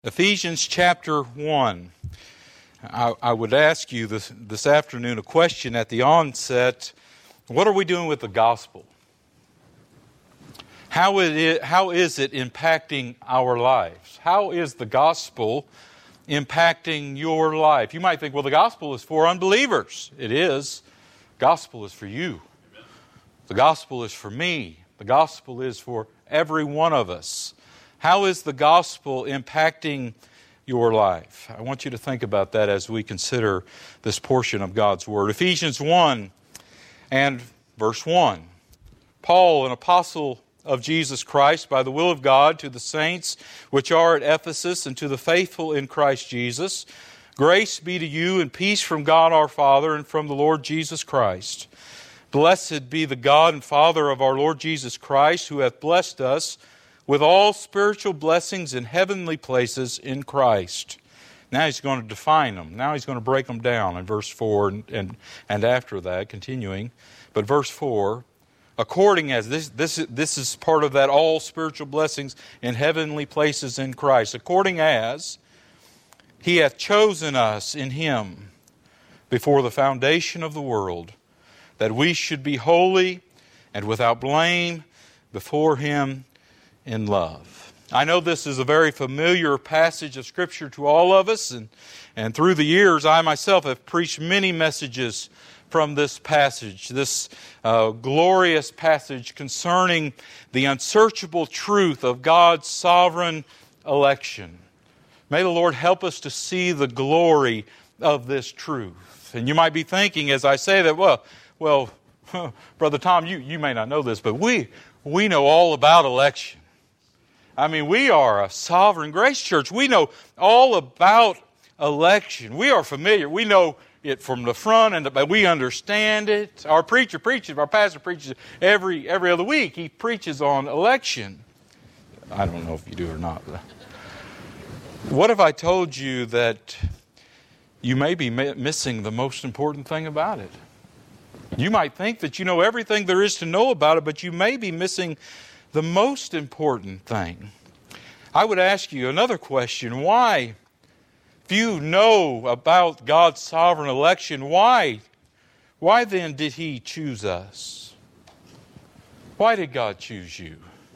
Ephesians chapter 1. I would ask you this afternoon a question at the onset. What are we doing with the gospel? How is it impacting our lives? How is the gospel impacting your life? You might think, well, the gospel is for unbelievers. It is. The gospel is for you. The gospel is for me. The gospel is for every one of us. How is the gospel impacting your life? I want you to think about that as we consider this portion of God's Word. Ephesians 1 and verse 1. Paul, an apostle of Jesus Christ, by the will of God, to the saints which are at Ephesus and to the faithful in Christ Jesus, grace be to you and peace from God our Father and from the Lord Jesus Christ. Blessed be the God and Father of our Lord Jesus Christ, who hath blessed us with all spiritual blessings in heavenly places in Christ. Now he's going to define them. Now he's going to break them down in verse 4 and after that, continuing. But verse 4, according as, this is part of that all spiritual blessings in heavenly places in Christ, according as He hath chosen us in Him before the foundation of the world, that we should be holy and without blame before Him in love. I know this is a very familiar passage of Scripture to all of us, and through the years I myself have preached many messages from this passage, this glorious passage concerning the unsearchable truth of God's sovereign election. May the Lord help us to see the glory of this truth. And you might be thinking as I say that, well, Brother Tom, you may not know this, but we know all about election. I mean, we are a Sovereign Grace Church. We know all about election. We are familiar. We know it from the front, but we understand it. Our pastor preaches every other week. He preaches on election. I don't know if you do or not. What if I told you that you may be missing the most important thing about it? You might think that you know everything there is to know about it, but you may be missing the most important thing. I would ask you another question. Why, if you know about God's sovereign election, why then did He choose us? Why did God choose you?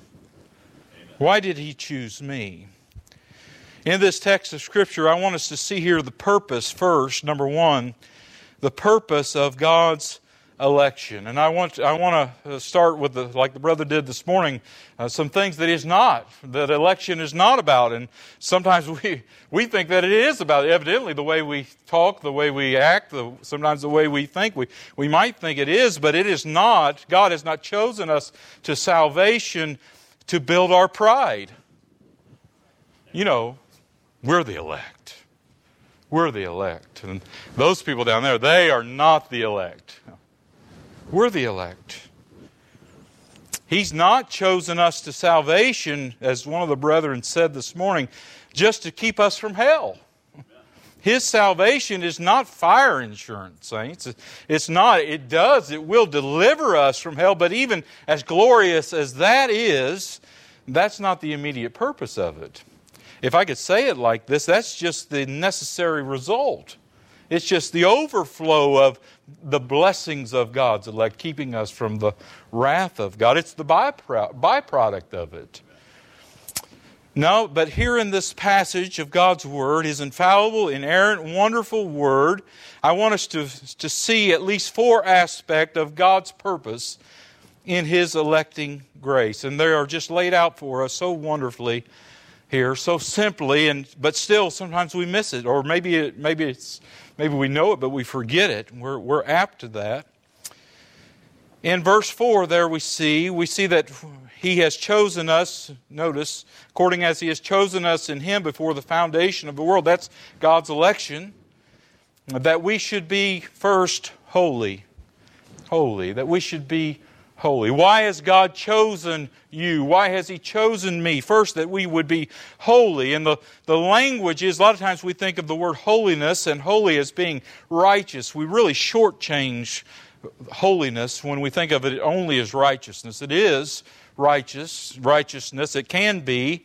Why did He choose me? In this text of Scripture, I want us to see here the purpose first. Number one, the purpose of God's election. And I want to start with, like the brother did this morning, some things that election is not about. And sometimes we think that it is about. Evidently, the way we talk, the way we act, sometimes the way we think, we might think it is, but it is not. God has not chosen us to salvation to build our pride. You know, we're the elect. We're the elect. And those people down there, they are not the elect. We're the elect. He's not chosen us to salvation, as one of the brethren said this morning, just to keep us from hell. His salvation is not fire insurance, saints. It's not. It will deliver us from hell, but even as glorious as that is, that's not the immediate purpose of it. If I could say it like this, that's just the necessary result. It's just the overflow of the blessings of God's elect, keeping us from the wrath of God. It's the byproduct of it. No, but here in this passage of God's Word, His infallible, inerrant, wonderful Word, I want us to see at least four aspects of God's purpose in His electing grace. And they are just laid out for us so wonderfully here, so simply, but still sometimes we miss it, or maybe we know it, but we forget it. We're apt to that. In verse 4 there we see that He has chosen us, notice, according as He has chosen us in Him before the foundation of the world. That's God's election. That we should be first holy. That we should be holy. Why has God chosen you? Why has He chosen me? First, that we would be holy. And the language is, a lot of times we think of the word holiness and holy as being righteous. We really shortchange holiness when we think of it only as righteousness. It is righteousness. It can be.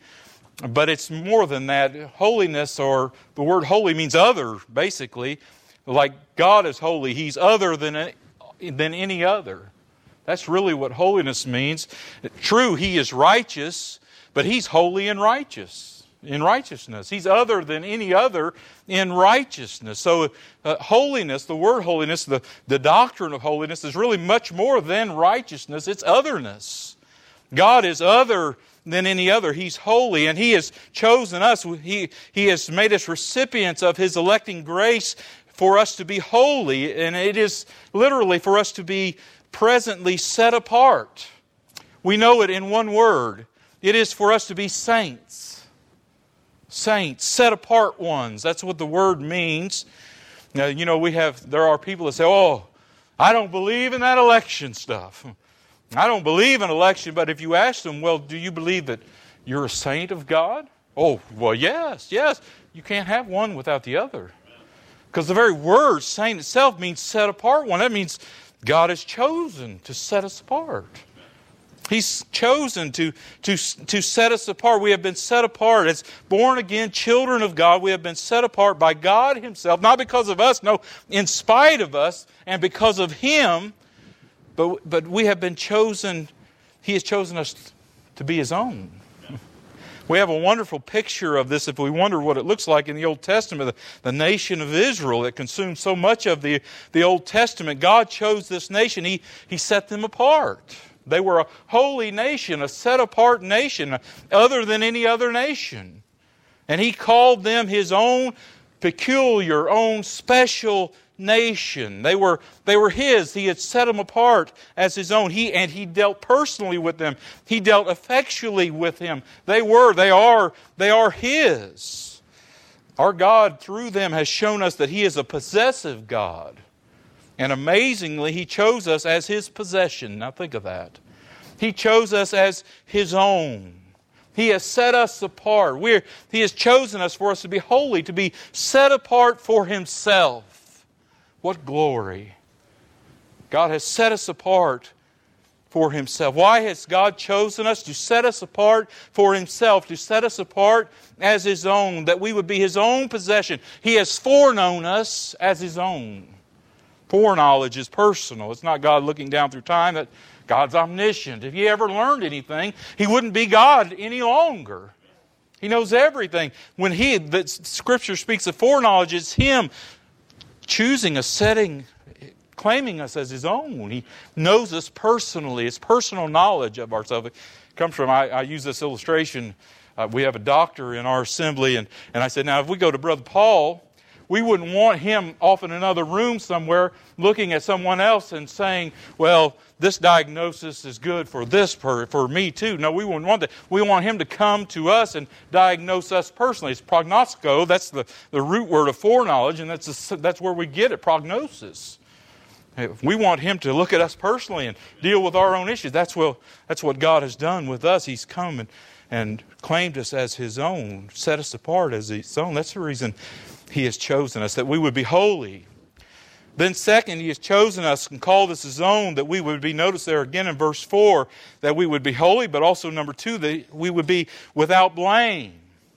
But it's more than that. Holiness, or the word holy, means other, basically. Like God is holy, He's other than any other. That's really what holiness means. True, He is righteous, but He's holy and righteous in righteousness. He's other than any other in righteousness. So holiness, the word holiness, the doctrine of holiness is really much more than righteousness. It's otherness. God is other than any other. He's holy, and He has chosen us. He has made us recipients of His electing grace for us to be holy, and it is literally for us to be presently set apart. We know it in one word. It is for us to be saints. Saints, set apart ones. That's what the word means. Now, there are people that say, "Oh, I don't believe in that election stuff. I don't believe in election." But if you ask them, "Well, do you believe that you're a saint of God?" "Oh, well, yes. You can't have one without the other." Because the very word saint itself means set apart one. That means God has chosen to set us apart. He's chosen to set us apart. We have been set apart as born-again children of God. We have been set apart by God Himself, not because of us, no, in spite of us and because of Him, but we have been chosen. He has chosen us to be His own. We have a wonderful picture of this if we wonder what it looks like in the Old Testament. The nation of Israel that consumed so much of the Old Testament. God chose this nation. He set them apart. They were a holy nation, a set-apart nation, other than any other nation. And He called them His own peculiar, own special nation. They were His. He had set them apart as His own. He dealt personally with them. He dealt effectually with them. They are His. Our God, through them, has shown us that He is a possessive God. And amazingly, He chose us as His possession. Now think of that. He chose us as His own. He has set us apart. He has chosen us for us to be holy, to be set apart for Himself. What glory. God has set us apart for Himself. Why has God chosen us? To set us apart for Himself, to set us apart as His own, that we would be His own possession. He has foreknown us as His own. Foreknowledge is personal. It's not God looking down through time. That God's omniscient. If He ever learned anything, He wouldn't be God any longer. He knows everything. When the Scripture speaks of foreknowledge, it's Him choosing us, claiming us as His own. He knows us personally. It's personal knowledge of ourselves. It comes from, I use this illustration. We have a doctor in our assembly, and I said, now if we go to Brother Paul, we wouldn't want him off in another room somewhere looking at someone else and saying, well, this diagnosis is good for for me too. No, we wouldn't want that. We want him to come to us and diagnose us personally. It's prognostico. That's the root word of foreknowledge, and that's where we get it, prognosis. We want him to look at us personally and deal with our own issues. That's what God has done with us. He's come and claimed us as His own, set us apart as His own. That's the reason He has chosen us, that we would be holy. Then second, He has chosen us and called us His own, that we would be, notice there again in verse 4, that we would be holy, but also number 2, that we would be without blame.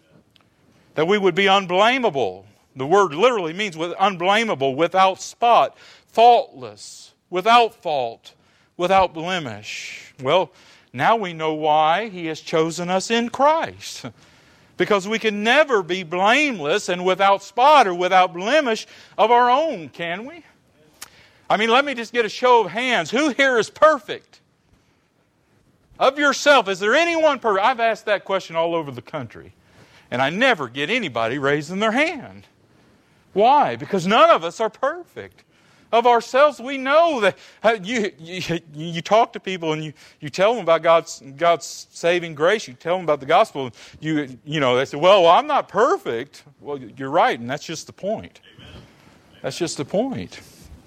That we would be unblameable. The word literally means unblameable, without spot, faultless, without fault, without blemish. Well, now we know why He has chosen us in Christ. Because we can never be blameless and without spot or without blemish of our own, can we? I mean, let me just get a show of hands. Who here is perfect? Of yourself, is there anyone perfect? I've asked that question all over the country, and I never get anybody raising their hand. Why? Because none of us are perfect. Of ourselves, we know that you talk to people and you tell them about God's saving grace. You tell them about the gospel. They say, well, I'm not perfect. Well, you're right, and that's just the point. Amen. That's just the point.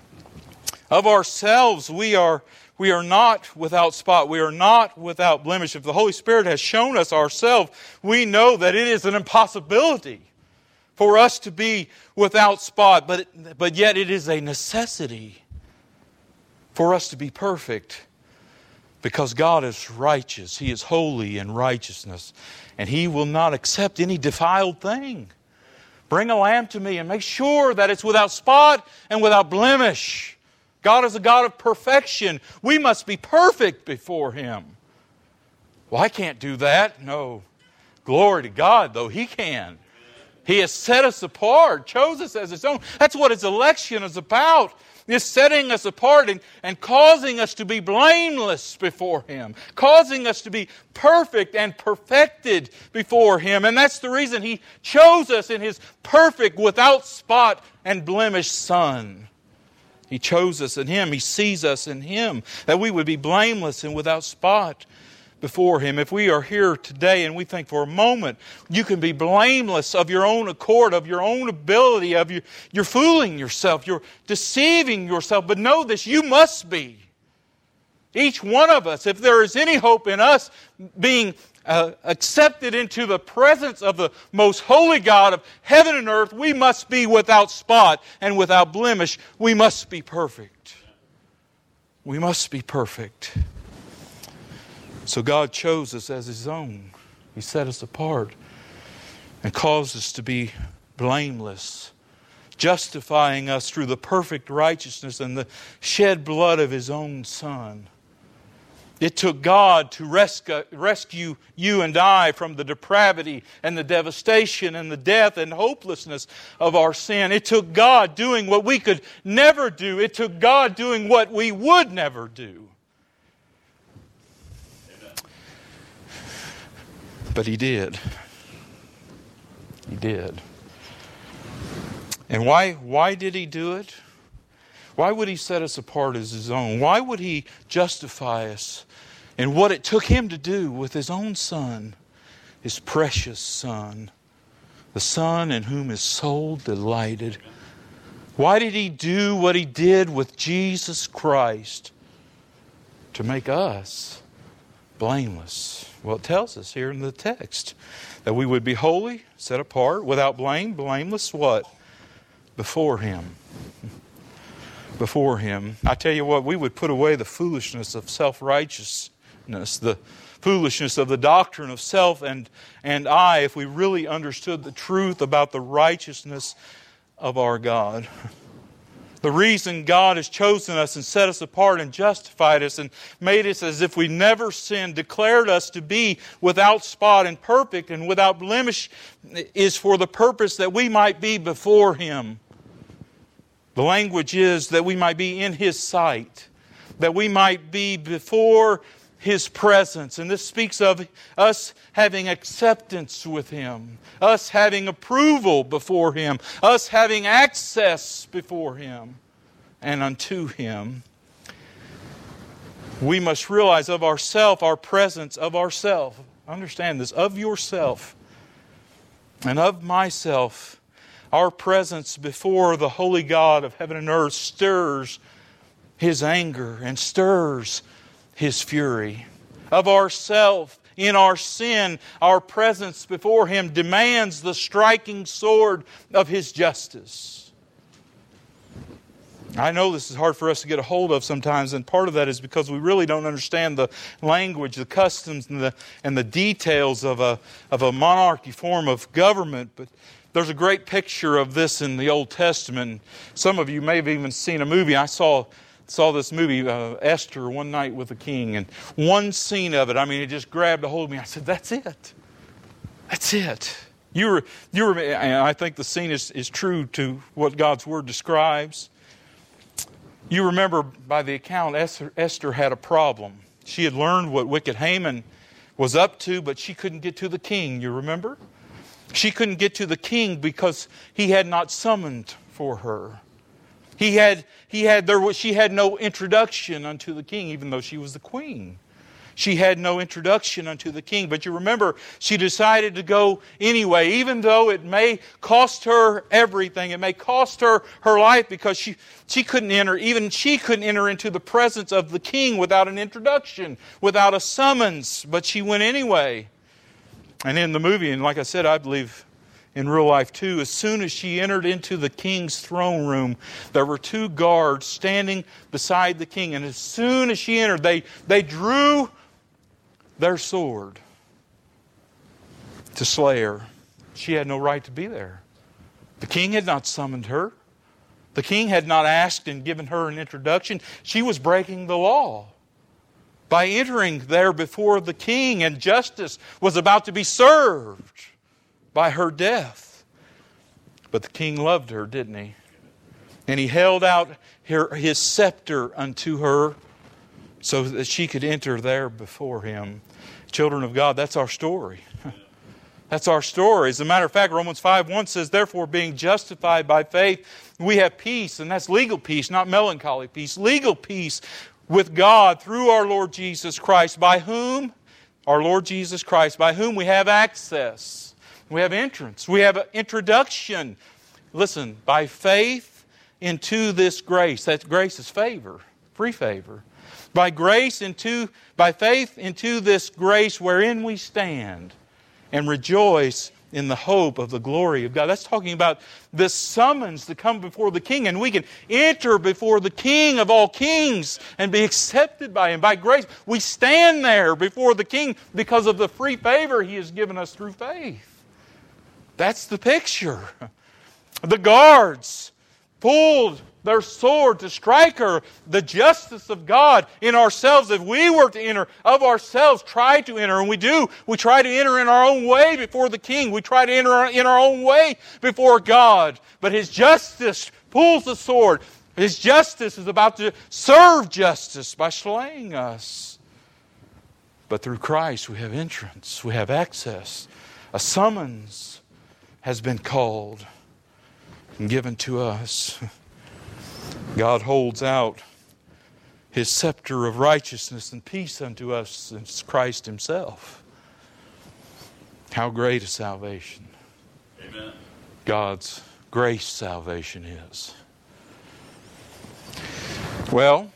Of ourselves, we are not without spot. We are not without blemish. If the Holy Spirit has shown us ourselves, we know that it is an impossibility for us to be without spot, but yet it is a necessity for us to be perfect. Because God is righteous. He is holy in righteousness. And He will not accept any defiled thing. Bring a lamb to me and make sure that it's without spot and without blemish. God is a God of perfection. We must be perfect before Him. Well, I can't do that. No. Glory to God, though. He can. He has set us apart, chose us as His own. That's what His election is about. It's setting us apart and causing us to be blameless before Him. Causing us to be perfect and perfected before Him. And that's the reason He chose us in His perfect, without spot and blemish Son. He chose us in Him. He sees us in Him. That we would be blameless and without spot before Him. If we are here today and we think for a moment you can be blameless of your own accord, of your own ability, you're fooling yourself, you're deceiving yourself. But know this, you must be. Each one of us, if there is any hope in us being accepted into the presence of the most holy God of heaven and earth, we must be without spot and without blemish. We must be perfect. We must be perfect. So God chose us as His own. He set us apart and caused us to be blameless, justifying us through the perfect righteousness and the shed blood of His own Son. It took God to rescue you and I from the depravity and the devastation and the death and hopelessness of our sin. It took God doing what we could never do. It took God doing what we would never do. But He did. He did. And why did He do it? Why would He set us apart as His own? Why would He justify us in what it took Him to do with His own Son, His precious Son, the Son in whom His soul delighted? Why did He do what He did with Jesus Christ? To make us blameless. Well, it tells us here in the text that we would be holy, set apart, without blame, blameless, what? Before Him. Before Him. I tell you what, we would put away the foolishness of self-righteousness, the foolishness of the doctrine of self and I, if we really understood the truth about the righteousness of our God. The reason God has chosen us and set us apart and justified us and made us as if we never sinned, declared us to be without spot and perfect and without blemish, is for the purpose that we might be before Him. The language is that we might be in His sight, that we might be before His presence. And this speaks of us having acceptance with Him, us having approval before Him, us having access before Him and unto Him. We must realize of ourself, our presence of ourself. Understand this, of yourself and of myself. Our presence before the holy God of heaven and earth stirs His anger and stirs His fury. Of ourself, in our sin, our presence before Him demands the striking sword of His justice. I know this is hard for us to get a hold of sometimes, and part of that is because we really don't understand the language, the customs, and the details of a monarchy form of government. But there's a great picture of this in the Old Testament. Some of you may have even seen a movie. I saw this movie, Esther, One Night with the King, and one scene of it, it just grabbed a hold of me. I said, that's it. That's it. You were, and I think the scene is true to what God's Word describes. You remember by the account, Esther had a problem. She had learned what wicked Haman was up to, but she couldn't get to the king, you remember? She couldn't get to the king because he had not summoned for her. She had no introduction unto the king, even though she was the queen. She had no introduction unto the king. But you remember, she decided to go anyway, even though it may cost her everything. It may cost her her life because she couldn't enter into the presence of the king without an introduction, without a summons. But she went anyway. And in the movie, and like I said, I believe in real life too. As soon as she entered into the king's throne room, there were 2 guards standing beside the king. And as soon as she entered, they drew their sword to slay her. She had no right to be there. The king had not summoned her. The king had not asked and given her an introduction. She was breaking the law by entering there before the king, and justice was about to be served by her death. But the king loved her, didn't he? And he held out his scepter unto her so that she could enter there before him. Children of God, that's our story. That's our story. As a matter of fact, Romans 5:1 says, therefore, being justified by faith, we have peace, and that's legal peace, not melancholy peace. Legal peace with God through our Lord Jesus Christ, by whom, our Lord Jesus Christ, by whom we have access. We have entrance. We have an introduction. Listen, by faith into this grace. That grace is favor, free favor. By faith into this grace wherein we stand and rejoice in the hope of the glory of God. That's talking about this summons to come before the King, and we can enter before the King of all kings and be accepted by Him. By grace, we stand there before the King because of the free favor He has given us through faith. That's the picture. The guards pulled their sword to strike her. The justice of God in ourselves, if we were to enter of ourselves, try to enter, and we do. We try to enter in our own way before the King. We try to enter in our own way before God. But His justice pulls the sword. His justice is about to serve justice by slaying us. But through Christ we have entrance. We have access. A summons has been called and given to us. God holds out His scepter of righteousness and peace unto us in Christ Himself. How great a salvation. Amen. God's grace salvation is. Well,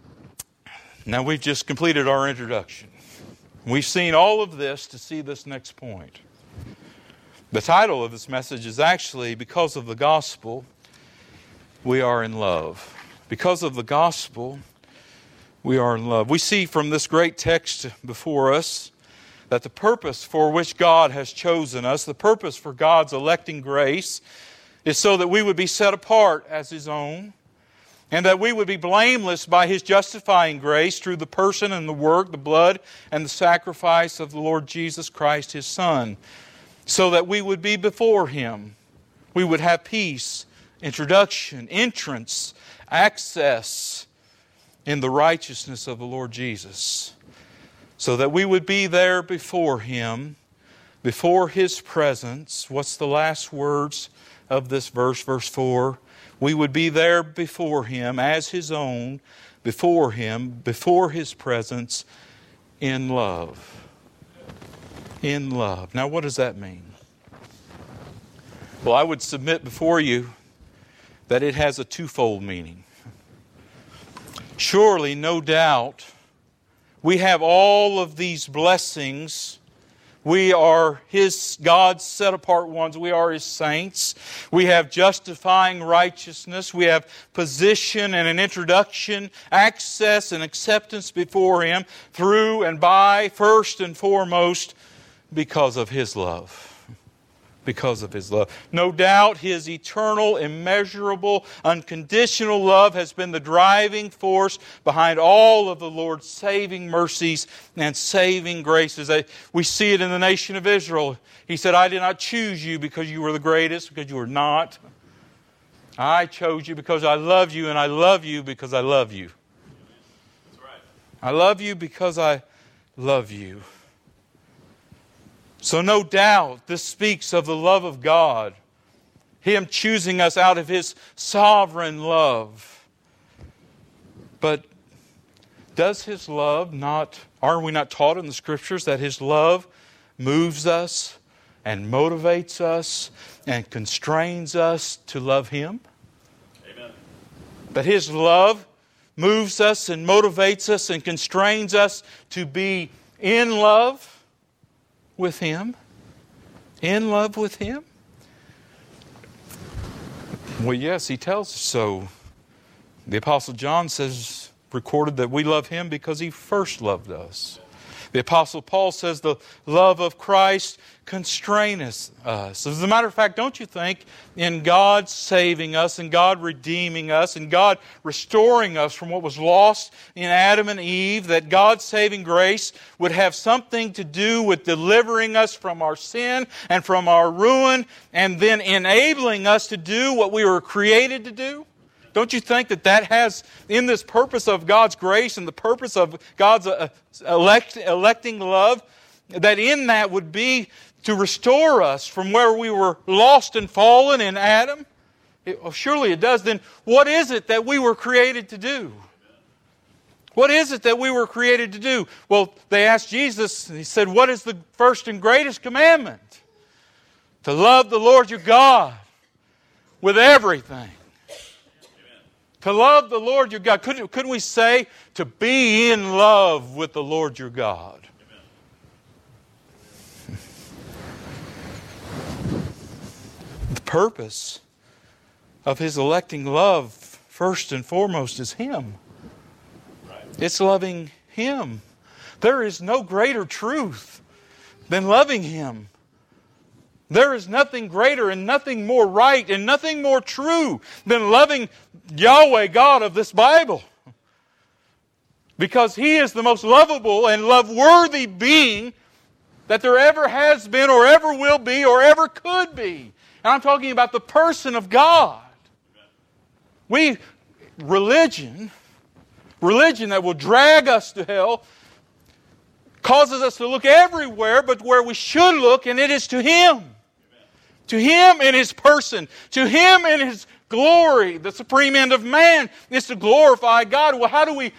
now we've just completed our introduction. We've seen all of this to see this next point. The title of this message is actually, Because of the Gospel, we are in love. Because of the gospel, we are in love. We see from this great text before us that the purpose for which God has chosen us, the purpose for God's electing grace, is so that we would be set apart as His own, and that we would be blameless by His justifying grace through the person and the work, the blood and the sacrifice of the Lord Jesus Christ, His Son, so that we would be before Him. We would have peace, introduction, entrance, access in the righteousness of the Lord Jesus. So that we would be there before Him, before His presence. What's the last words of this verse? Verse 4. We would be there before Him as His own, before Him, before His presence, in love. In love. Now what does that mean? Well, I would submit before you that it has a twofold meaning. Surely, no doubt, we have all of these blessings. We are God's set-apart ones. We are His saints. We have justifying righteousness. We have position and an introduction, access and acceptance before Him through and by, first and foremost, because of His love. Because of His love. No doubt His eternal, immeasurable, unconditional love has been the driving force behind all of the Lord's saving mercies and saving graces. We see it in the nation of Israel. He said, I did not choose you because you were the greatest, because you were not. I chose you because I love you, and I love you because I love you. That's right. I love you because I love you. So no doubt this speaks of the love of God, Him choosing us out of His sovereign love. But does His love not, are we not taught in the Scriptures that His love moves us and motivates us and constrains us to love Him? Amen. That His love moves us and motivates us and constrains us to be in love with Him? In love with Him? Well, yes, He tells us so. The Apostle John recorded that we love Him because He first loved us. The Apostle Paul says the love of Christ constraineth us. As a matter of fact, don't you think in God saving us and God redeeming us and God restoring us from what was lost in Adam and Eve, that God's saving grace would have something to do with delivering us from our sin and from our ruin and then enabling us to do what we were created to do? Don't you think that has, in this purpose of God's grace and the purpose of God's electing love, that in that would be to restore us from where we were lost and fallen in Adam? Surely it does. Then what is it that we were created to do? What is it that we were created to do? Well, they asked Jesus, and He said, what is the first and greatest commandment? To love the Lord your God with everything. To love the Lord your God. Couldn't we say to be in love with the Lord your God? Amen. The purpose of His electing love, first and foremost, is Him. Right. It's loving Him. There is no greater truth than loving Him. There is nothing greater and nothing more right and nothing more true than loving Yahweh God of this Bible. Because He is the most lovable and love-worthy being that there ever has been or ever will be or ever could be. And I'm talking about the person of God. Religion that will drag us to hell, causes us to look everywhere but where we should look, and it is to Him. To Him in His person. To Him in His glory. The supreme end of man is to glorify God. Well, how is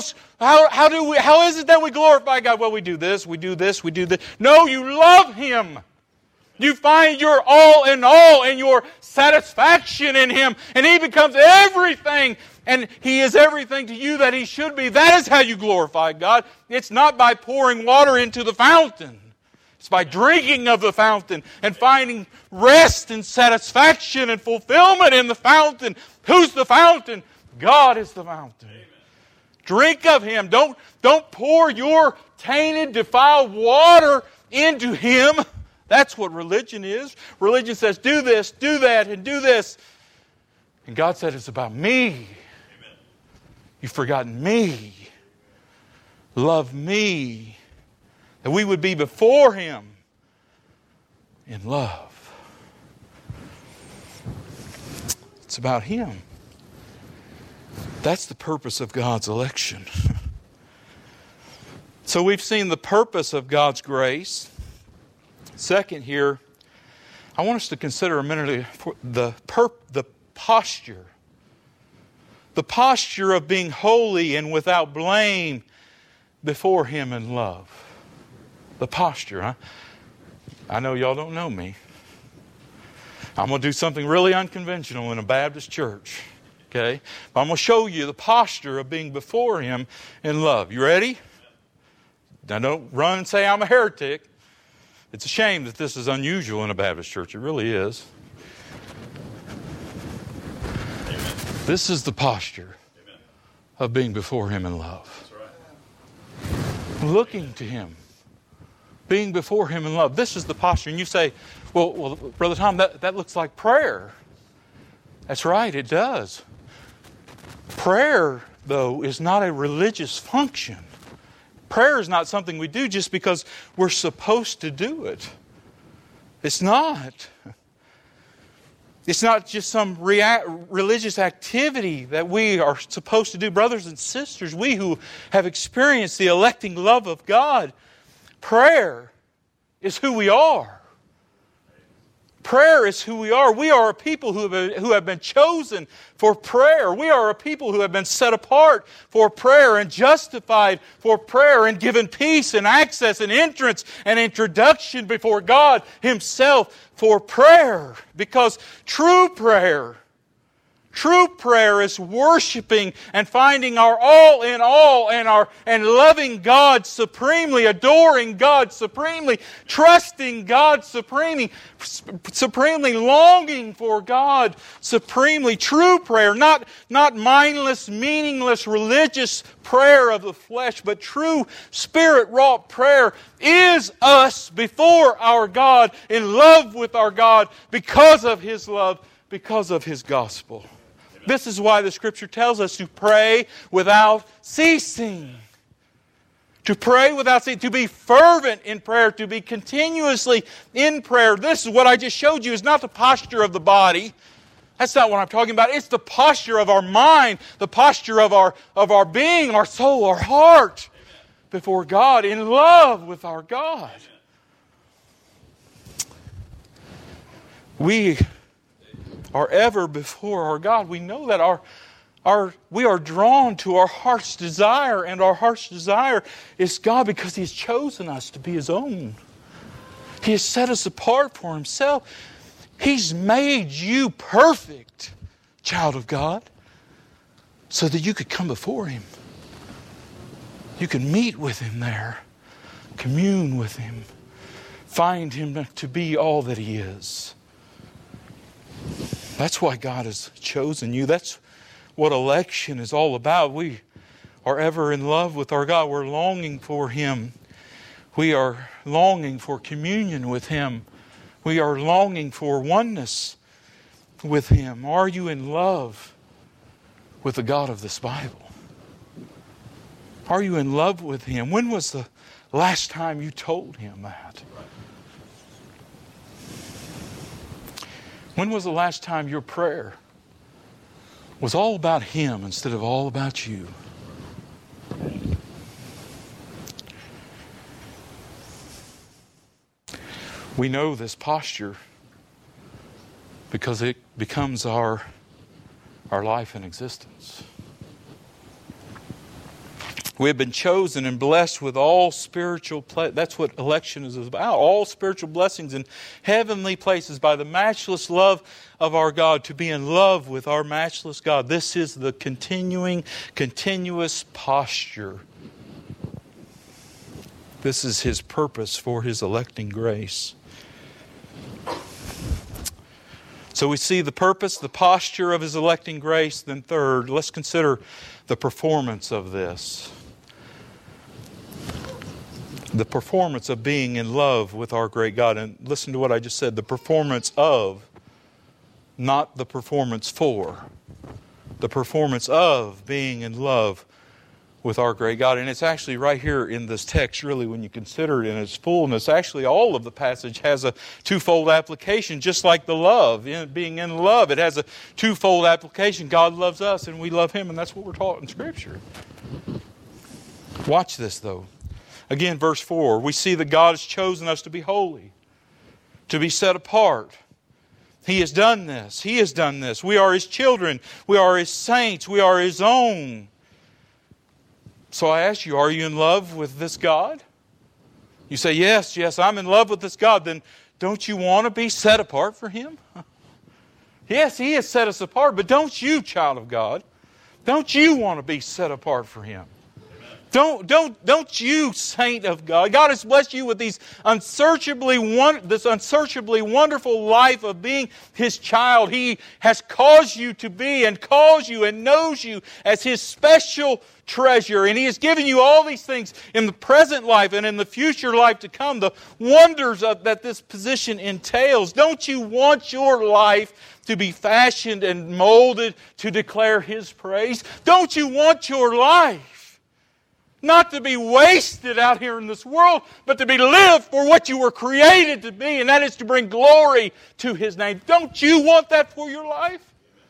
it that we glorify God? Well, we do this, we do this, we do this. No, you love Him. You find your all in all and your satisfaction in Him. And He becomes everything. And He is everything to you that He should be. That is how you glorify God. It's not by pouring water into the fountain. It's by drinking of the fountain and finding rest and satisfaction and fulfillment in the fountain. Who's the fountain? God is the fountain. Amen. Drink of Him. Don't pour your tainted, defiled water into Him. That's what religion is. Religion says, do this, do that, and do this. And God said, it's about me. Amen. You've forgotten me. Love me. That we would be before Him in love. It's about Him. That's the purpose of God's election. So we've seen the purpose of God's grace. Second here, I want us to consider a minute the posture. The posture of being holy and without blame before Him in love. The posture, huh? I know y'all don't know me. I'm going to do something really unconventional in a Baptist church. Okay? But I'm going to show you the posture of being before Him in love. You ready? Now don't run and say I'm a heretic. It's a shame that this is unusual in a Baptist church. It really is. Amen. This is the posture of being before Him in love. That's right. Looking to Him. Being before Him in love. This is the posture. And you say, well, Brother Tom, that looks like prayer. That's right, it does. Prayer, though, is not a religious function. Prayer is not something we do just because we're supposed to do it. It's not. It's not just some religious activity that we are supposed to do. Brothers and sisters, we who have experienced the electing love of God, prayer is who we are. Prayer is who we are. We are a people who have been chosen for prayer. We are a people who have been set apart for prayer and justified for prayer and given peace and access and entrance and introduction before God Himself for prayer. Because true prayer True prayer is worshiping and finding our all in all and loving God supremely, adoring God supremely, trusting God supremely, longing for God supremely. True prayer, not mindless, meaningless, religious prayer of the flesh, but true Spirit-wrought prayer is us before our God, in love with our God, because of His love, because of His gospel. This is why the Scripture tells us to pray without ceasing. To pray without ceasing, to be fervent in prayer, to be continuously in prayer. This is what I just showed you, is not the posture of the body. That's not what I'm talking about. It's the posture of our mind, the posture of our being, our soul, our heart before God, in love with our God. We are ever before our God. We know that we are drawn to our heart's desire, and our heart's desire is God because He has chosen us to be His own. He has set us apart for Himself. He's made you perfect, child of God, so that you could come before Him. You can meet with Him there, commune with Him, find Him to be all that He is. That's why God has chosen you. That's what election is all about. We are ever in love with our God. We're longing for Him. We are longing for communion with Him. We are longing for oneness with Him. Are you in love with the God of this Bible? Are you in love with Him? When was the last time you told Him that? When was the last time your prayer was all about Him instead of all about you? We know this posture because it becomes our life and existence. We have been chosen and blessed with all spiritual that's what election is about. All spiritual blessings in heavenly places by the matchless love of our God, to be in love with our matchless God. This is the continuous posture. This is His purpose for His electing grace. So we see the purpose, the posture of His electing grace. Then third, let's consider the performance of this. The performance of being in love with our great God. And listen to what I just said. The performance of, not the performance for. The performance of being in love with our great God. And it's actually right here in this text, really, when you consider it in its fullness. Actually, all of the passage has a twofold application, just like the love. Being in love, it has a twofold application. God loves us and we love Him, and that's what we're taught in Scripture. Watch this, though. Again, verse 4, we see that God has chosen us to be holy, to be set apart. He has done this. He has done this. We are His children. We are His saints. We are His own. So I ask you, are you in love with this God? You say, yes, I'm in love with this God. Then don't you want to be set apart for Him? Yes, He has set us apart, but don't you, child of God, don't you want to be set apart for Him? Don't you, saint of God. God has blessed you with this unsearchably wonderful life of being His child. He has caused you to be and calls you and knows you as His special treasure. And He has given you all these things in the present life and in the future life to come. The wonders that this position entails. Don't you want your life to be fashioned and molded to declare His praise? Don't you want your life not to be wasted out here in this world, but to be lived for what you were created to be, and that is to bring glory to His name? Don't you want that for your life?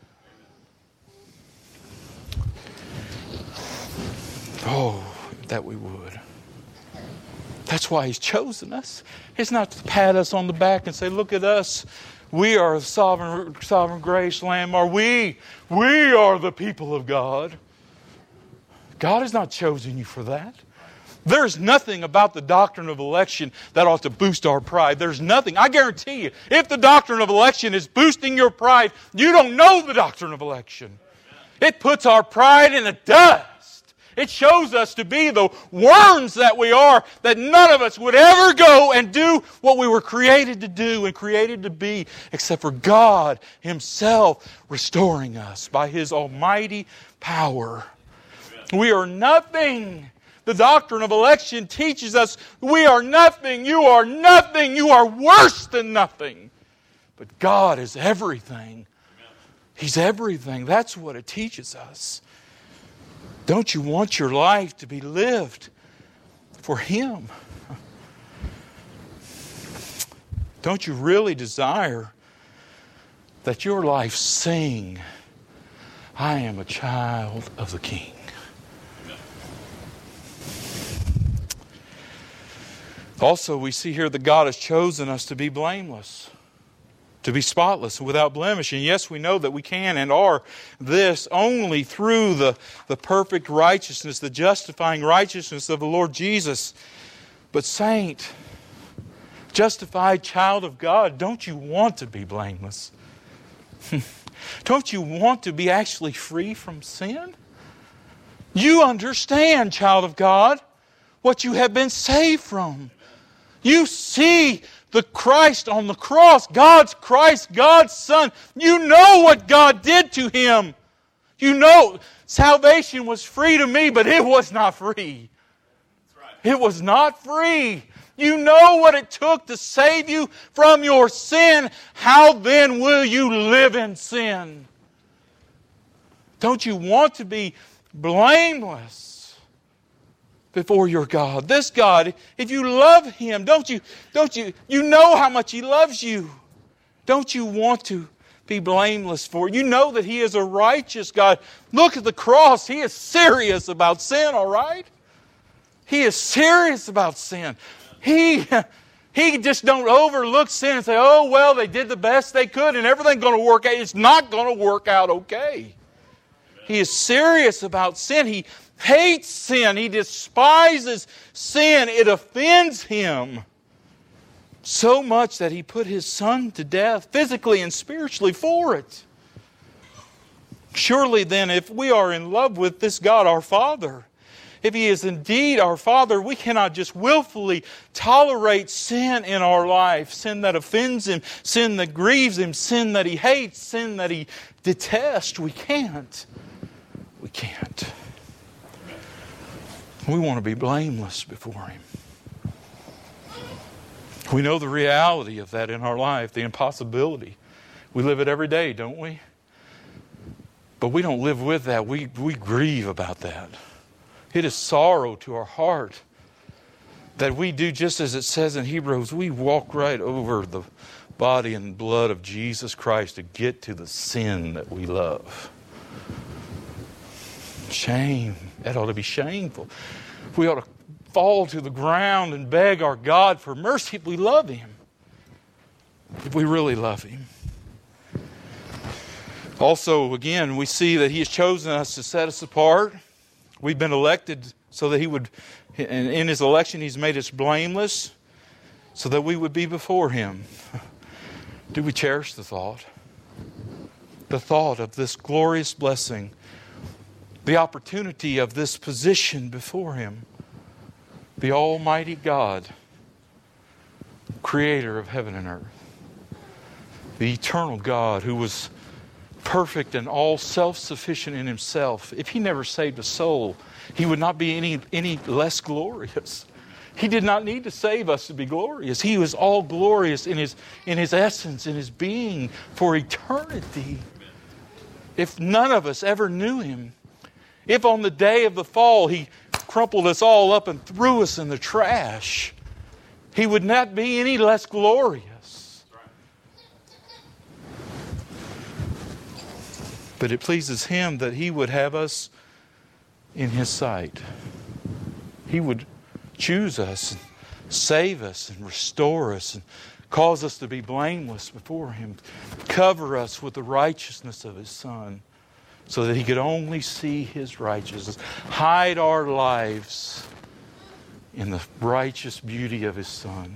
Oh, that we would. That's why He's chosen us. It's not to pat us on the back and say, look at us. We are the sovereign grace Lamb. We are the people of God. God has not chosen you for that. There's nothing about the doctrine of election that ought to boost our pride. There's nothing. I guarantee you, if the doctrine of election is boosting your pride, you don't know the doctrine of election. It puts our pride in the dust. It shows us to be the worms that we are, that none of us would ever go and do what we were created to do and created to be, except for God Himself restoring us by His almighty power. We are nothing. The doctrine of election teaches us we are nothing, you are nothing, you are worse than nothing. But God is everything. He's everything. That's what it teaches us. Don't you want your life to be lived for Him? Don't you really desire that your life sing, I am a child of the King? Also, we see here that God has chosen us to be blameless, to be spotless and without blemish. And yes, we know that we can and are this only through the perfect righteousness, the justifying righteousness of the Lord Jesus. But saint, justified child of God, don't you want to be blameless? Don't you want to be actually free from sin? You understand, child of God, what you have been saved from. You see the Christ on the cross, God's Christ, God's Son. You know what God did to Him. You know salvation was free to me, but it was not free. It was not free. You know what it took to save you from your sin. How then will you live in sin? Don't you want to be blameless before your God? This God, if you love Him, don't you know how much He loves you? Don't you want to be blameless for it? You know that He is a righteous God. Look at the cross. He is serious about sin, all right? He is serious about sin. He just don't overlook sin and say, oh, well, they did the best they could and everything's going to work out. It's not going to work out okay. He is serious about sin. He hates sin. He despises sin. It offends Him so much that He put His Son to death physically and spiritually for it. Surely then, if we are in love with this God, our Father, if He is indeed our Father, we cannot just willfully tolerate sin in our life, sin that offends Him, sin that grieves Him, sin that He hates, sin that He detests. We can't. We can't. We want to be blameless before Him. We know the reality of that in our life, the impossibility. We live it every day, don't we? But we don't live with that. We grieve about that. It is sorrow to our heart that we do just as it says in Hebrews. We walk right over the body and blood of Jesus Christ to get to the sin that we love. Shame. That ought to be shameful. We ought to fall to the ground and beg our God for mercy if we love Him. If we really love Him. Also, again, we see that He has chosen us to set us apart. We've been elected so that He would, and in His election He's made us blameless so that we would be before Him. Do we cherish the thought? The thought of this glorious blessing, the opportunity of this position before Him. The Almighty God, Creator of heaven and earth. The eternal God who was perfect and all self-sufficient in Himself. If He never saved a soul, He would not be any less glorious. He did not need to save us to be glorious. He was all glorious in His essence, in His being for eternity. If none of us ever knew Him, if on the day of the fall He crumpled us all up and threw us in the trash, He would not be any less glorious. But it pleases Him that He would have us in His sight. He would choose us and save us and restore us and cause us to be blameless before Him. Cover us with the righteousness of His Son so that He could only see His righteousness. Hide our lives in the righteous beauty of His Son,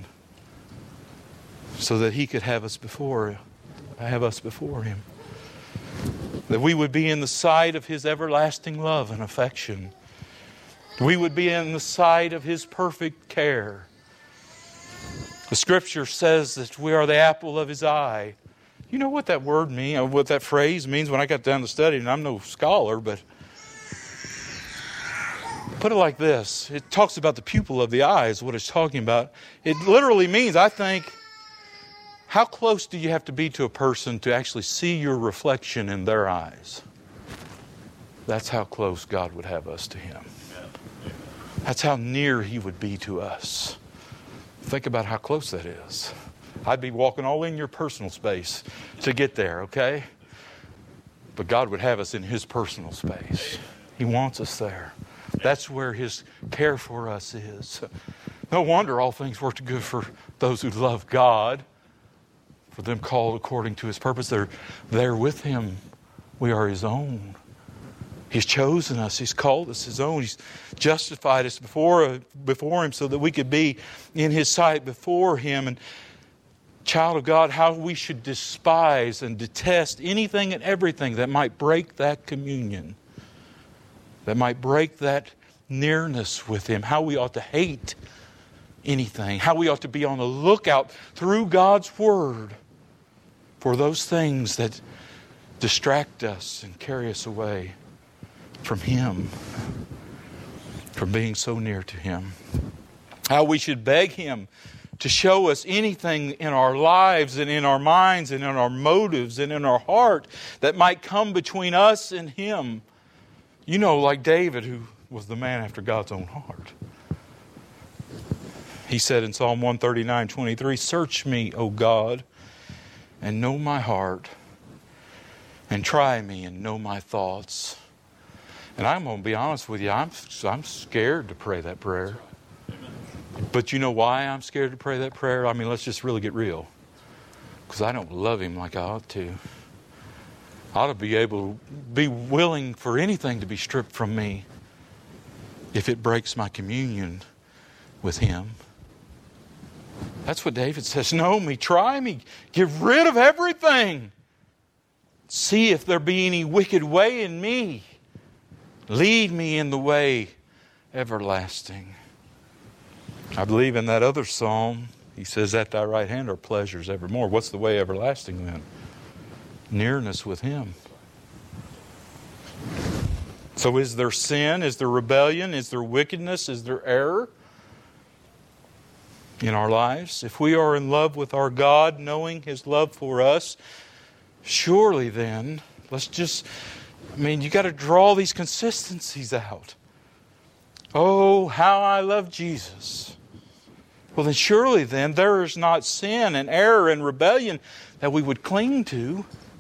so that He could have us before Him. That we would be in the sight of His everlasting love and affection. We would be in the sight of His perfect care. The Scripture says that we are the apple of His eye. You know what that word means, what that phrase means? When I got down to study, and I'm no scholar, but put it like this. It talks about the pupil of the eye is what it's talking about. It literally means, I think, how close do you have to be to a person to actually see your reflection in their eyes? That's how close God would have us to Him. That's how near He would be to us. Think about how close that is. I'd be walking all in your personal space to get there, okay? But God would have us in His personal space. He wants us there. That's where His care for us is. No wonder all things work good for those who love God, for them called according to His purpose. They're there with Him. We are His own. He's chosen us. He's called us His own. He's justified us before Him so that we could be in His sight before Him. And child of God, how we should despise and detest anything and everything that might break that communion, that might break that nearness with Him. How we ought to hate anything. How we ought to be on the lookout through God's Word for those things that distract us and carry us away from Him, from being so near to Him. How we should beg Him to show us anything in our lives and in our minds and in our motives and in our heart that might come between us and Him. You know, like David, who was the man after God's own heart. He said in Psalm 139:23, "Search me, O God, and know my heart, and try me and know my thoughts." And I'm going to be honest with you, I'm scared to pray that prayer. But you know why I'm scared to pray that prayer? I mean, let's just really get real. Because I don't love Him like I ought to. I ought to be able to be willing for anything to be stripped from me if it breaks my communion with Him. That's what David says. Know me, try me, get rid of everything. See if there be any wicked way in me. Lead me in the way everlasting. I believe in that other psalm, he says, "At thy right hand are pleasures evermore." What's the way everlasting then? Nearness with Him. So is there sin? Is there rebellion? Is there wickedness? Is there error in our lives? If we are in love with our God, knowing His love for us, surely then, you got to draw these consistencies out. Oh, how I love Jesus. Well, then surely then there is not sin and error and rebellion that we would cling to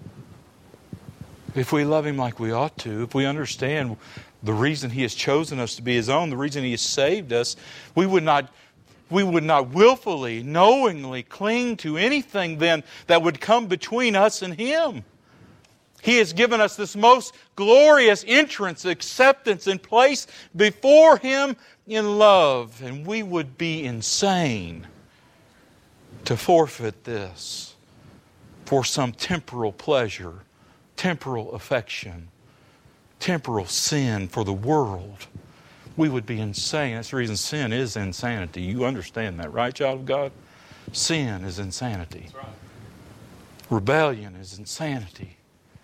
if we love Him like we ought to, if we understand the reason He has chosen us to be His own, the reason He has saved us. We would not willfully, knowingly cling to anything then that would come between us and Him. He has given us this most glorious entrance, acceptance, and place before Him in love. And we would be insane to forfeit this for some temporal pleasure, temporal affection, temporal sin for the world. We would be insane. That's the reason sin is insanity. You understand that, right, child of God? Sin is insanity. That's right. Rebellion is insanity.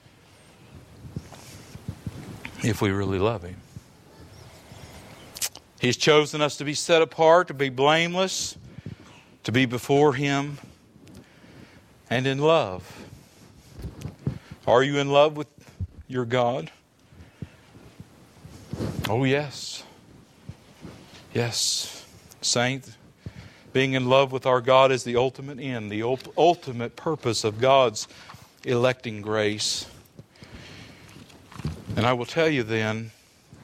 If we really love Him. He's chosen us to be set apart, to be blameless, to be before Him, and in love. Are you in love with your God? Oh, yes. Yes. Saint, being in love with our God is the ultimate end, the ultimate purpose of God's electing grace. And I will tell you then,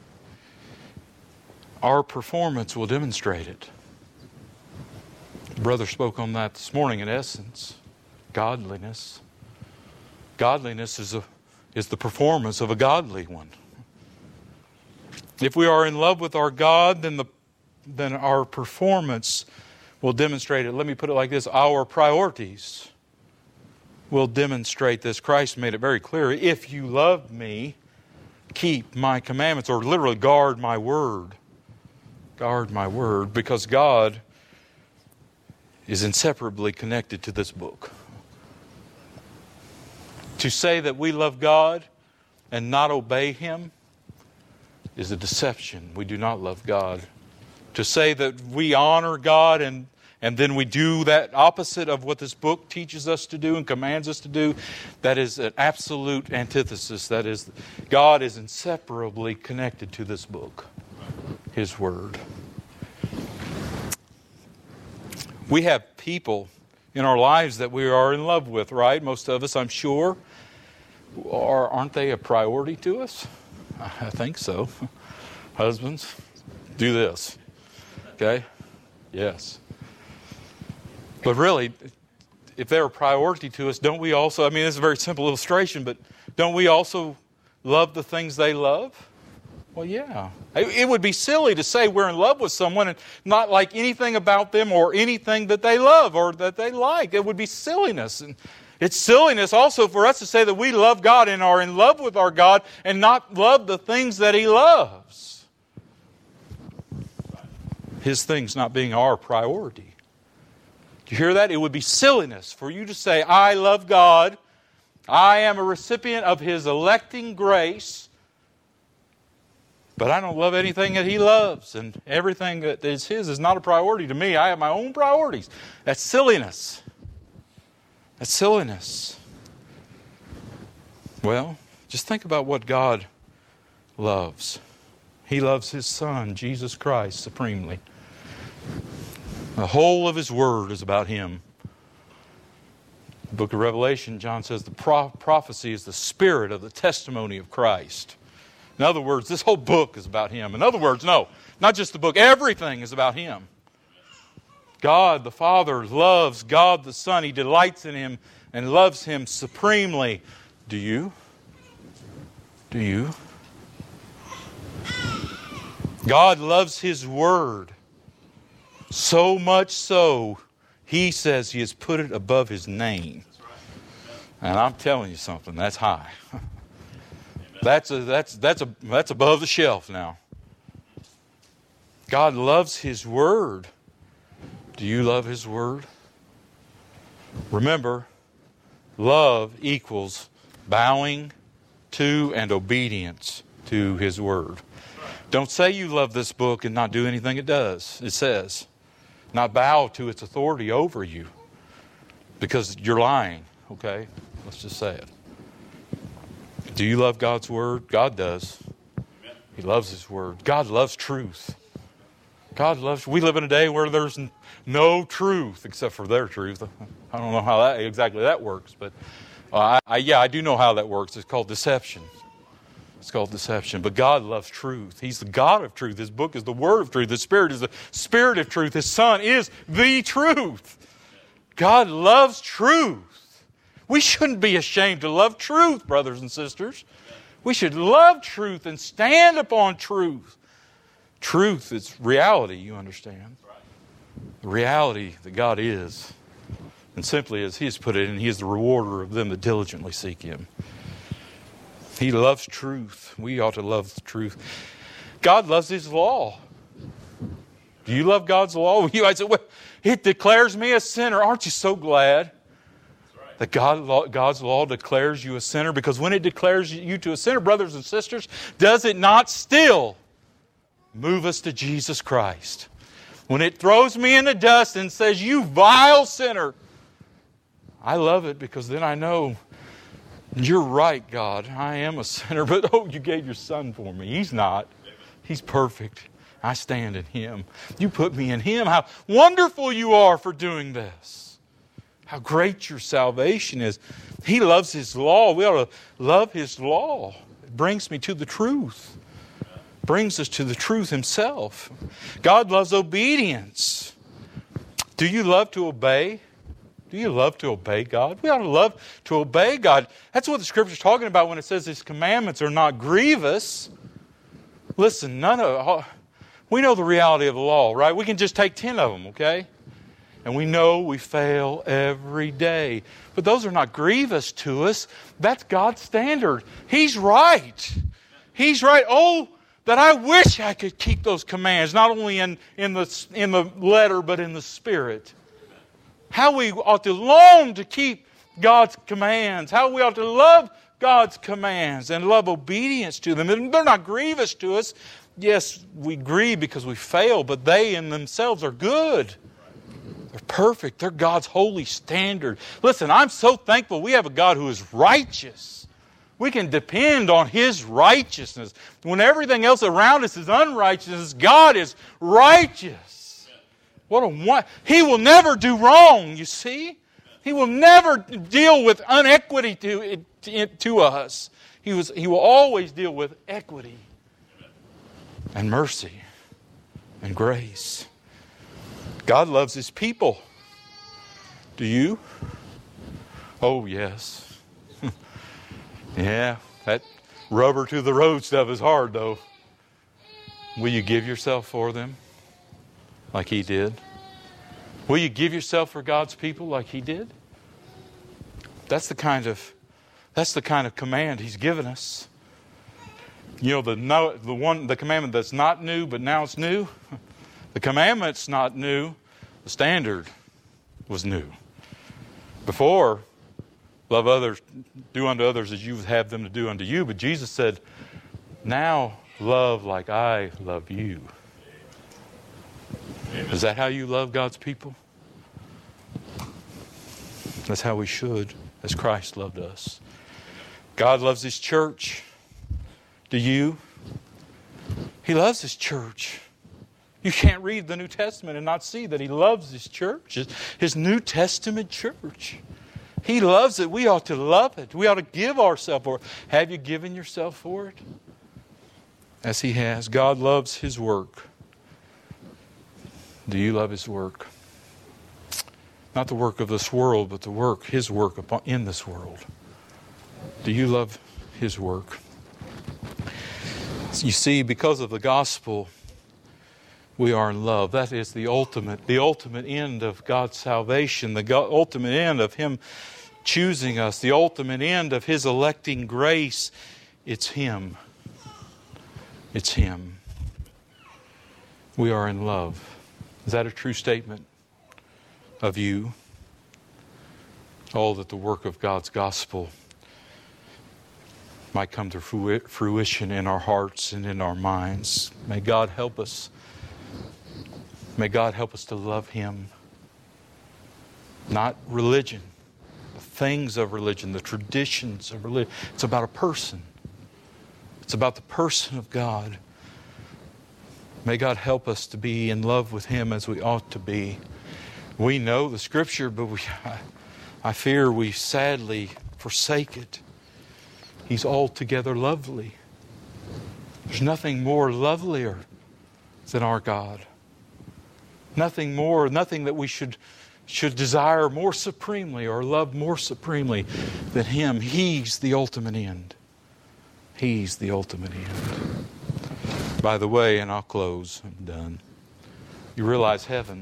our performance will demonstrate it. Brother spoke on that this morning in essence. Godliness. Godliness is the performance of a godly one. If we are in love with our God, then then our performance will demonstrate it. Let me put it like this. Our priorities will demonstrate this. Christ made it very clear. If you love me, keep my commandments, or literally guard my word. Guard my word, because God is inseparably connected to this book. To say that we love God and not obey Him is a deception. We do not love God. To say that we honor God and then we do that opposite of what this book teaches us to do and commands us to do, that is an absolute antithesis. That is, God is inseparably connected to this book, His Word. We have people in our lives that we are in love with, right? Most of us, I'm sure. Aren't they a priority to us? I think so. Husbands, do this. Okay? Yes. But really, if they're a priority to us, don't we also, I mean, it's a very simple illustration, but don't we also love the things they love? Well, yeah. It would be silly to say we're in love with someone and not like anything about them or anything that they love or that they like. It would be silliness. And it's silliness also for us to say that we love God and are in love with our God and not love the things that He loves. His things not being our priority. Do you hear that? It would be silliness for you to say, I love God, I am a recipient of His electing grace, but I don't love anything that He loves, and everything that is His is not a priority to me. I have my own priorities. That's silliness. That's silliness. Well, just think about what God loves. He loves His Son, Jesus Christ, supremely. The whole of His Word is about Him. The book of Revelation, John says the prophecy is the spirit of the testimony of Christ. In other words, this whole book is about Him. In other words, no, not just the book. Everything is about Him. God the Father loves God the Son. He delights in Him and loves Him supremely. Do you? Do you? God loves His Word. So much so, He says He has put it above His name. And I'm telling you something, that's high. That's above the shelf now. God loves His Word. Do you love His Word? Remember, love equals bowing to and obedience to His Word. Don't say you love this book and not do anything it does. It says, not bow to its authority over you, because you're lying. Okay? Let's just say it. Do you love God's Word? God does. He loves His Word. God loves truth. We live in a day where there's no truth except for their truth. I don't know how exactly that works, but I do know how that works. It's called deception. It's called deception. But God loves truth. He's the God of truth. His book is the Word of truth. His Spirit is the Spirit of truth. His Son is the truth. God loves truth. We shouldn't be ashamed to love truth, brothers and sisters. We should love truth and stand upon truth. Truth is reality, you understand. The reality that God is. And simply as He has put it, and He is the rewarder of them that diligently seek Him. He loves truth. We ought to love the truth. God loves His law. Do you love God's law? You might say, well, it declares me a sinner. Aren't you so glad that God's law declares you a sinner? Because when it declares you to a sinner, brothers and sisters, does it not still move us to Jesus Christ? When it throws me in the dust and says, you vile sinner, I love it because then I know, you're right, God. I am a sinner, but you gave your Son for me. He's not. He's perfect. I stand in Him. You put me in Him. How wonderful you are for doing this. How great your salvation is. He loves His law. We ought to love His law. It brings me to the truth. It brings us to the truth Himself. God loves obedience. Do you love to obey? Do you love to obey God? We ought to love to obey God. That's what the Scripture is talking about when it says His commandments are not grievous. Listen, We know the reality of the law, right? We can just take 10 of them, okay? And we know we fail every day. But those are not grievous to us. That's God's standard. He's right. He's right. Oh, that I wish I could keep those commands, not only in the letter, but in the spirit. How we ought to long to keep God's commands. How we ought to love God's commands and love obedience to them. And they're not grievous to us. Yes, we grieve because we fail, but they in themselves are good. They're perfect. They're God's holy standard. Listen, I'm so thankful we have a God who is righteous. We can depend on His righteousness. When everything else around us is unrighteousness, God is righteous. He will never do wrong, you see. He will never deal with inequity to us. He will always deal with equity and mercy and grace. God loves His people. Do you? Oh, yes. Yeah, that rubber to the road stuff is hard, though. Will you give yourself for them like He did? Will you give yourself for God's people like He did? That's the kind of command He's given us. You know, the commandment that's not new, but now it's new. The commandment's not new. The standard was new. Before, love others, do unto others as you would have them to do unto you. But Jesus said, now love like I love you. Amen. Is that how you love God's people? That's how we should, as Christ loved us. God loves His church. Do you? He loves His church. You can't read the New Testament and not see that He loves His church, His New Testament church. He loves it. We ought to love it. We ought to give ourselves for it. Have you given yourself for it? As He has. God loves His work. Do you love His work? Not the work of this world, but His work in this world. Do you love His work? You see, because of the gospel, we are in love. That is the ultimate end of God's salvation, the ultimate end of Him choosing us, the ultimate end of His electing grace. It's Him. It's Him. We are in love. Is that a true statement of you? Oh, that the work of God's gospel might come to fruition in our hearts and in our minds. May God help us. May God help us to love Him. Not religion, the things of religion, the traditions of religion. It's about a person. It's about the person of God. May God help us to be in love with Him as we ought to be. We know the Scripture, but I fear we sadly forsake it. He's altogether lovely. There's nothing more lovelier than our God. Nothing more, nothing that we should desire more supremely or love more supremely than Him. He's the ultimate end. He's the ultimate end. By the way, and I'll close, I'm done. You realize heaven.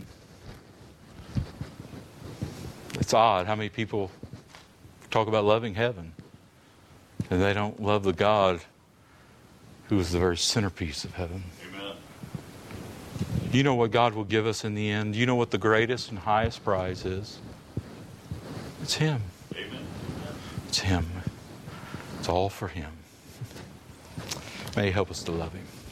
It's odd how many people talk about loving heaven and they don't love the God who is the very centerpiece of heaven. Amen. You know what God will give us in the end? You know what the greatest and highest prize is? It's Him. Amen. It's Him. It's all for Him. May He help us to love Him.